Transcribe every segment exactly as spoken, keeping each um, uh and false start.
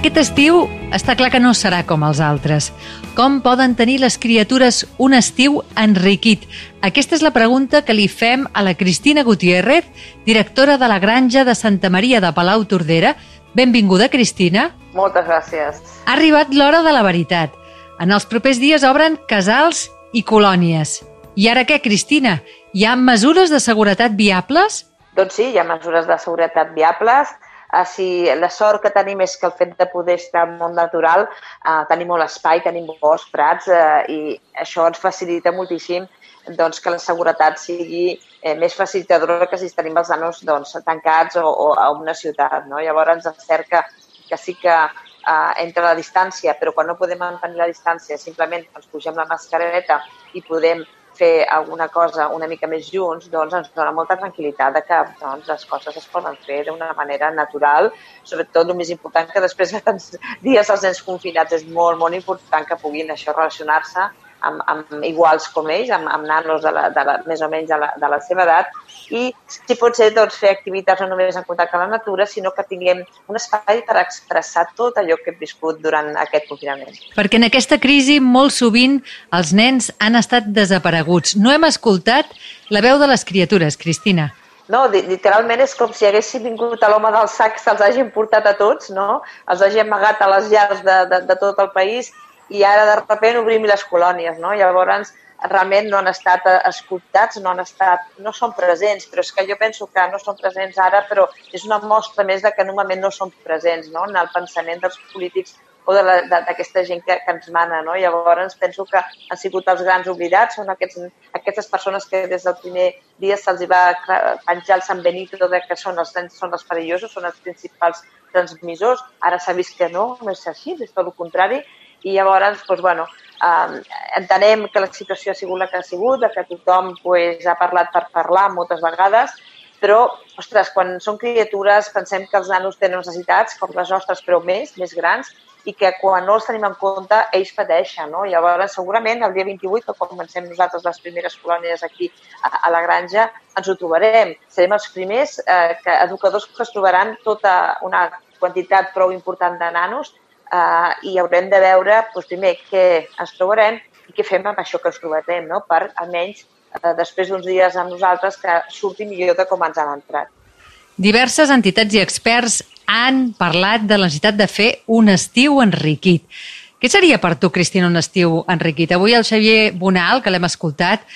Aquest estiu està clar que no serà com els altres. Com poden tenir les criatures un estiu enriquit? Aquesta és la pregunta que li fem a la Cristina Gutiérrez, directora de la Granja de Santa Maria de Palautordera. Benvinguda, Cristina. Moltes gràcies. Ha arribat l'hora de la veritat. En els propers dies obren casals i colònies. I ara què, Cristina? Hi ha mesures de seguretat viables? Doncs sí, hi ha mesures de seguretat viables. Uh, si la sort que tenim és que el fet de poder estar al món natural, uh, tenim molt espai, tenim boscs, prats, uh, i això ens facilita moltíssim doncs, que la seguretat sigui eh, més facilitadora que si tenim els nanos doncs, tancats o, o a una ciutat. No? Llavors ens cerca que sí que uh, entre la distància, però quan no podem mantenir la distància, simplement ens pugem la mascareta i podem fer alguna cosa una mica més junts, doncs ens dona molta tranquil·litat de que doncs, les coses es poden fer d'una manera natural. Sobretot, el més important que després de tants dies els nens confinats és molt, molt important que puguin això relacionar-se amb, amb iguals com ells, amb, amb nanos de la, de la, més o menys de la, de la seva edat, i si pot ser doncs, fer activitats no només en contacte amb la natura, sinó que tinguem un espai per expressar tot allò que hem viscut durant aquest confinament. Perquè en aquesta crisi molt sovint els nens han estat desapareguts. No hem escoltat la veu de les criatures, Cristina. No, literalment és com si haguessin vingut a l'home del sac, se'ls hagin portat a tots, no? Els hagi amagat a les llars de, de, de tot el país i ara de sobte obrim les colònies, no? Llavors realment no han estat escoltats, no han estat, no són presents, però és que jo penso que no són presents ara, però és una mostra més de que normalment no són presents, no? En el pensament dels polítics o d'aquesta gent que, que ens mana, no? Llavors penso que han sigut els grans oblidats, són aquests, aquestes persones que des del primer dia se'ls va penjar el San Benito de que són els nens, són els perillosos, són els principals transmissors. Ara s'ha vist que no, no és així, és tot el contrari. I llavors, doncs, bueno, eh, entenem que la situació ha sigut la que ha sigut, que tothom pues, ha parlat per parlar moltes vegades, però, ostres, quan són criatures pensem que els nanos tenen necessitats, com les nostres, però més, més grans, i que quan no els tenim en compte, ells pateixen, no? Llavors, segurament, el dia vint-i-vuit, que comencem nosaltres les primeres colònies aquí a, a la granja, ens ho trobarem. Serem els primers eh, que, educadors que es trobaran tota una quantitat prou important de nanos Uh, i haurem de veure, doncs, primer, què ens trobarem i què fem amb això que ens trobarem, no? Per, almenys, uh, després d'uns dies amb nosaltres, que surti millor de com ens han entrat. Diverses entitats i experts han parlat de la necessitat de fer un estiu enriquit. Què seria per tu, Cristina, un estiu enriquit? Avui el Xavier Bonal, que l'hem escoltat,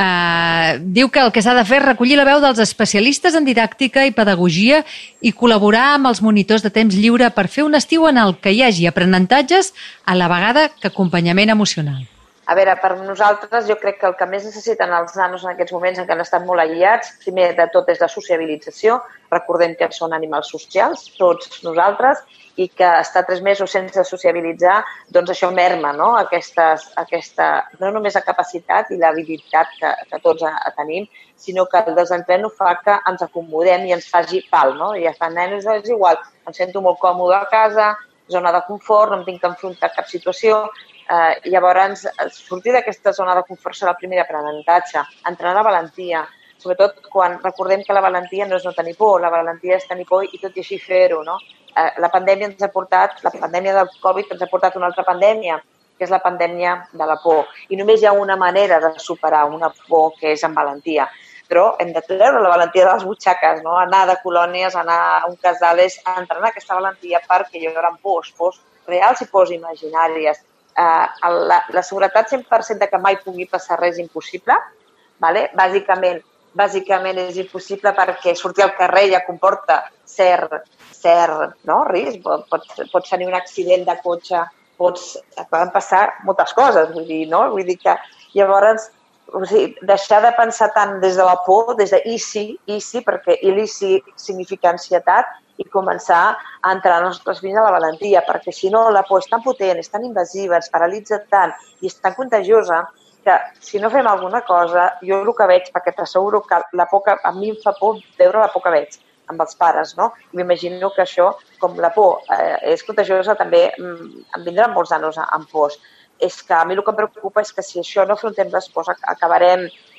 eh, diu que el que s'ha de fer és recollir la veu dels especialistes en didàctica i pedagogia i col·laborar amb els monitors de temps lliure per fer un estiu en el que hi hagi aprenentatges a la vegada que acompanyament emocional. A veure, per nosaltres jo crec que el que més necessiten els nanos en aquests moments en què han estat molt aïllats, primer de tot és la sociabilització. Recordem que són animals socials, tots nosaltres, i que estar tres mesos sense sociabilitzar, doncs això merma, no? Aquestes, aquesta, no només la capacitat i l'habilitat que, que tots tenim, sinó que el desempleno fa que ens acomodem i ens faci pal, no? I ja fa nenes, és igual, em sento molt còmode a casa, zona de confort, no em tinc que enfrontar a cap situació. Eh, llavors, sortir d'aquesta zona de confort serà el primer aprenentatge, entrenar la valentia, sobretot quan recordem que la valentia no és no tenir por, la valentia és tenir por i tot i així fer-ho, no? Eh, la pandèmia ens ha portat, la pandèmia del Covid ens ha portat una altra pandèmia, que és la pandèmia de la por. I només hi ha una manera de superar una por, que és amb valentia. Però hem de treure la valentia de les butxaques, no? Anar de colònies, anar a un casal, és entrenar aquesta valentia perquè hi haurà pors, pors reals i pors imaginàries. Uh, la, la seguretat cent per cent de que mai pugui passar res impossible, vale? bàsicament, bàsicament és impossible perquè sortir al carrer ja comporta cert, cert no? risc, pots, pots tenir un accident de cotxe, pots, poden passar moltes coses, vull dir, no? Vull dir que llavors o sigui, deixar de pensar tant des de la por, des de i sí, i sí, perquè i sí significa ansietat, i començar a entrar els nostres fills a la valentia, perquè si no la por és tan potent, és tan invasiva, ens paralitza tant i és tan contagiosa que si no fem alguna cosa, jo el que veig, perquè t'asseguro que la por que a mi em fa por veure la por que veig amb els pares, no? M'imagino que això, com la por eh, és contagiosa, també em vindran molts nanos amb pors. És que a mi el que em preocupa és que si això no afrontem les pors acabarem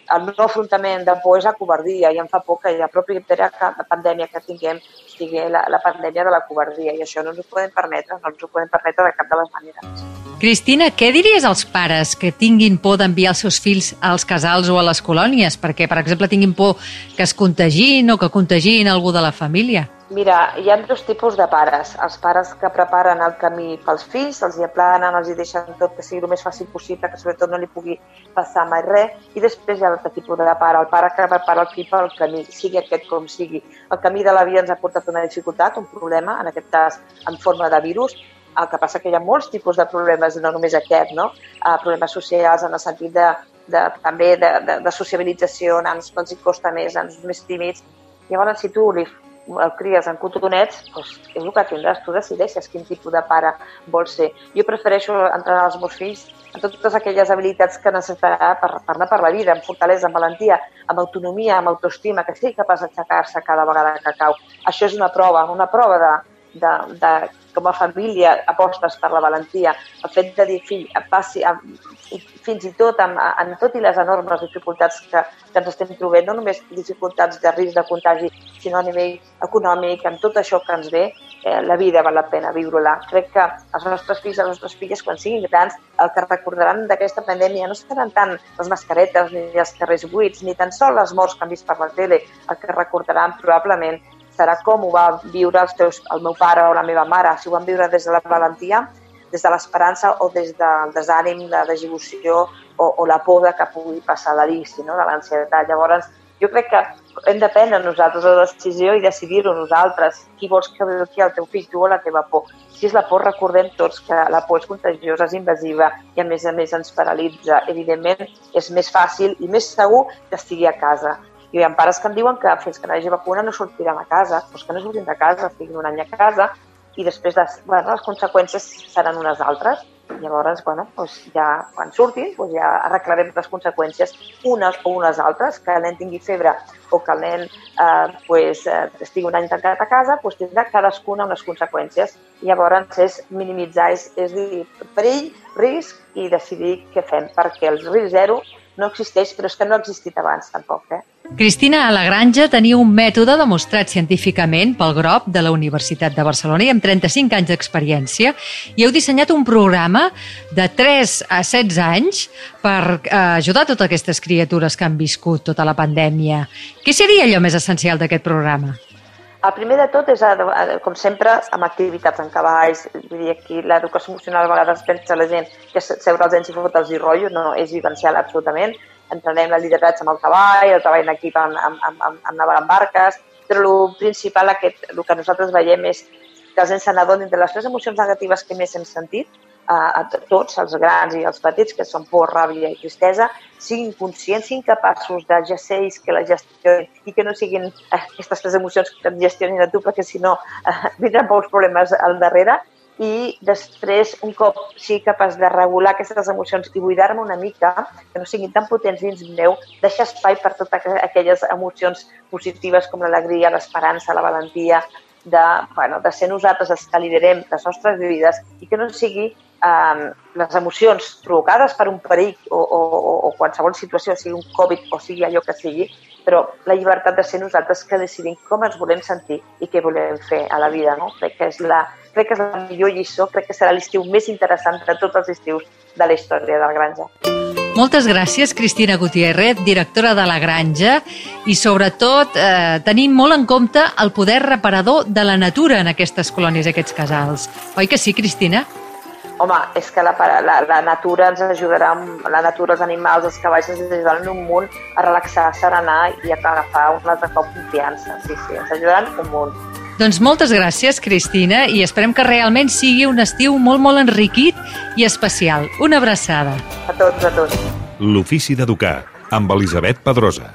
el no afrontament de por és la covardia, i em fa por que la pròpia pandèmia que tinguem sigui la, la pandèmia de la covardia, i això no ens ho podem permetre, no ens ho podem permetre de cap de les maneres. Cristina, què diries als pares que tinguin por d'enviar els seus fills als casals o a les colònies? Perquè, per exemple, tinguin por que es contagin o que contagin algú de la família. Mira, hi ha dos tipus de pares. Els pares que preparen el camí pels fills, els hi aplanen, els hi deixen tot que sigui el més fàcil possible, que sobretot no li pugui passar mai res. I després hi ha l'altre tipus de pare, el pare que prepara el fill pel camí, sigui aquest com sigui. El camí de la vida ens ha portat una dificultat, un problema, en aquest cas en forma de virus. El que passa que hi ha molts tipus de problemes, no només aquest, no? Uh, problemes socials en el sentit de, de, també de, de, de sociabilització, nans que els hi costa més, nans més tímids. Llavors, si tu li el cries en cotonets, doncs és el que tindràs, tu decideixes quin tipus de pare vols ser. Jo prefereixo entrenar els meus fills en totes aquelles habilitats que necessitarà per, per anar per la vida, amb fortalesa, amb valentia, amb autonomia, amb autoestima, que sigui capaç d'aixecar-se cada vegada que cau. Això és una prova, una prova de, de, de com a família apostes per la valentia. El fet de dir, fill, passi, a, fins i tot amb, amb tot i les enormes dificultats que, que ens estem trobant, no només dificultats de risc de contagi, sinó a nivell econòmic, amb tot això que ens ve, eh, la vida val la pena viure-la. Crec que els nostres fills i les nostres filles, quan siguin grans, el que recordaran d'aquesta pandèmia no seran tant les mascaretes ni els carrers buits, ni tan sols les morts que han vist per la tele. El que recordaran probablement serà com ho va viure els teus, el meu pare o la meva mare, si ho van viure des de la valentia, des de l'esperança o des del desànim, la desil·lusió o, o la por de que pugui passar l'arici, no? De l'ansietat. Llavors, jo crec que hem de prendre nosaltres la decisió i decidir-ho nosaltres. Qui vols que vegi aquí el teu fill, tu o la teva por? Si és la por, recordem tots que la por és contagiosa, és invasiva i a més a més ens paralitza. Evidentment, és més fàcil i més segur que estigui a casa. Hi ha pares que em diuen que fins que no hi hagi vacuna no sortiran a casa, doncs que no surtin de casa, estiguin un any a casa i després les, bueno, les conseqüències seran unes altres. Llavors, bueno, doncs ja quan surtin doncs ja arreglarem les conseqüències unes o unes altres, que el nen tingui febre o que el nen eh, pues, eh, estigui un any tancat a casa, doncs tindrà cadascuna unes conseqüències. Llavors és minimitzar, és, és dir, perill, risc i decidir què fem, perquè el risc zero no existeix, però és que no ha existit abans tampoc, eh? Cristina, a la Granja teniu un mètode demostrat científicament pel G R O P de la Universitat de Barcelona i amb trenta-cinc anys d'experiència i heu dissenyat un programa de tres a setze anys per eh, ajudar totes aquestes criatures que han viscut tota la pandèmia. Què seria allò més essencial d'aquest programa? El primer de tot és, com sempre, amb activitats en cavalls. Vull dir, aquí l'educació emocional a vegades pensa la gent que seure els nens i fotre'ls i rotllo, no, és vivencial absolutament. Entrenem el lideratge amb el cavall, el treball en equip amb, amb, amb, amb navegar amb barques, però el principal, aquest, el que nosaltres veiem és que els nens se n'adonin de les tres emocions negatives que més hem sentit, a tots, els grans i els petits, que són por, ràbia i tristesa, siguin conscients, siguin capaços de ja ser ells que la gestionen i que no siguin aquestes tres emocions que et gestionin a tu, perquè si no eh, vindran molts problemes al darrere. I després, un cop sigui capaç de regular aquestes emocions i buidar-me una mica, que no siguin tan potents dins meu, deixar espai per totes aquelles emocions positives com l'alegria, l'esperança, la valentia, de, bueno, de ser nosaltres els que liderem les nostres vides i que no sigui eh, les emocions provocades per un perill o, o, o qualsevol situació, sigui un Covid o sigui allò que sigui, però la llibertat de ser nosaltres que decidim com ens volem sentir i què volem fer a la vida, no? Crec que és la, crec que és la millor lliçó, crec que serà l'estiu més interessant de tots els estius de la història de la Granja. Moltes gràcies, Cristina Gutiérrez, directora de la Granja, i sobretot eh, tenim molt en compte el poder reparador de la natura en aquestes colònies, aquests casals. Oi que sí, Cristina? Home, és que la, la, la natura ens ajudarà, la natura, els animals, els cavalls ens ajudaran un munt a relaxar, a serenar i a agafar un altre cop confiança. Sí, sí, ens ajudaran un munt. Doncs moltes gràcies, Cristina, i esperem que realment sigui un estiu molt, molt enriquit i especial. Una abraçada. A tots, a tots. L'ofici d'educar, amb Elisabet Pedrosa.